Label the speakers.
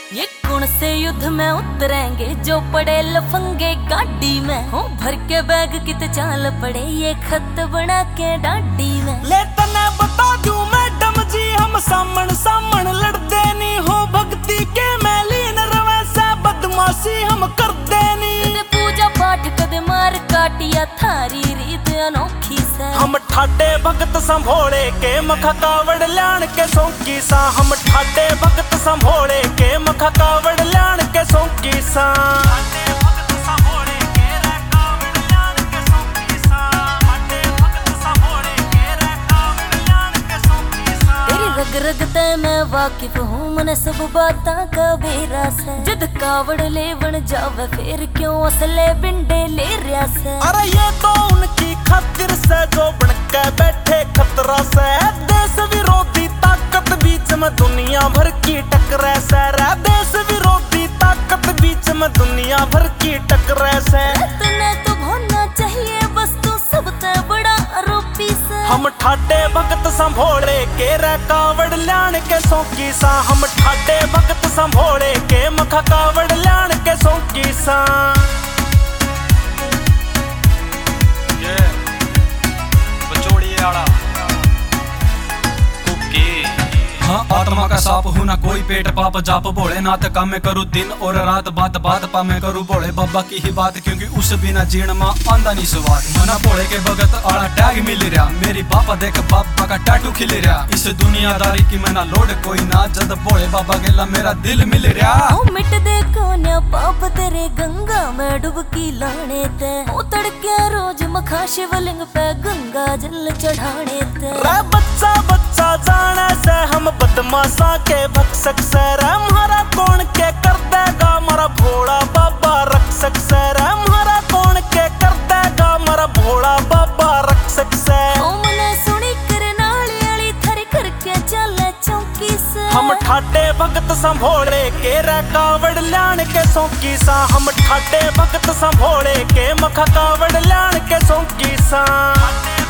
Speaker 1: ये कौन से युद्ध में उतरेंगे जो पड़े लफंगे गाड़ी में हो भर के बैग कित चाल पड़े ये खत बना के डाडी में।
Speaker 2: ले तने बता दूं मैडम जी हम सामन सामन लड़ते नहीं हो भक्ति के मैलीन रवे से बदमाशी हम करते नहीं।
Speaker 1: पूजा पाठ कदे मार काटिया थारी रीत अनोखी से
Speaker 2: हम ठाडे भगत संभोले के मखा कावड़ ल्याण के सौंकी सा। हम ठाडे भगत संभोले के मखा कावड़ ल्याण के सौंकी सा।
Speaker 1: रग रग ते मैं वाकिफ हूँ मन सब बाता का बेरा से। जद कावड़ लेवन जावे फिर क्यों असले बिंडे ले रिया से।
Speaker 2: अरे ये तो उनकी खातिर से जो बनके बैठे खतरा से। देश विरोधी ताकत बीच में दुनिया भर की टकरे से। देश विरोधी ताकत बीच में दुनिया भर की टकरे से।
Speaker 1: तने तो होना चाहिए बस तू सबसे बड़ा आरोपी से।
Speaker 2: हम ठाडे भगत संभोले के रे कावड़ ल्याण के सौंकी सा। हम ठाडे भगत संभोले के मखा कावड़ ल्याण के सौंकी सा।
Speaker 3: ये बचोड़िए आड़ा ओके। हाँ आत्मा का साप हूँ ना कोई पेट पाप जाप भोलेनाथ का मैं करूँ दिन और रात बात बात पा मैं करूँ भोले बाबा की ही बात क्योंकि उस बिना जीण माँ आंदा नहीं स्वाद। मना भोले के भगत आड़ा टैग मिल रहा मेरी पापा देख बाबा का टैटू खिल रहा। इस दुनियादारी की मैं ना लोड कोई ना जद भोले बाबा गेला मेरा दिल मिल रहा।
Speaker 1: ओ मिट दे कोन्या पाप तेरे गंगा में डुबकी लाने ते। ओ तड़के रोज मखा शिवलिंग पे गंगा जल चढ़ाने ते।
Speaker 2: बच्चा बच्चा जाने से हम बदमाशा के भक्षक से। हमारा कौन के कर देगा मारा भोला बाबा रक्षक से। हमारा कौन के कर देगा मारा भोला बाबा रक्षक से।
Speaker 1: ओ मने सुनी कर नाली अली थर करके चले चौकी से।
Speaker 2: हम ठाडे भगत संभोले के रे कावड़ ल्याण के सौंकी सा। हम ठाडे भगत संभोले के मखा कावड़ ल्याण के सौंकी सा।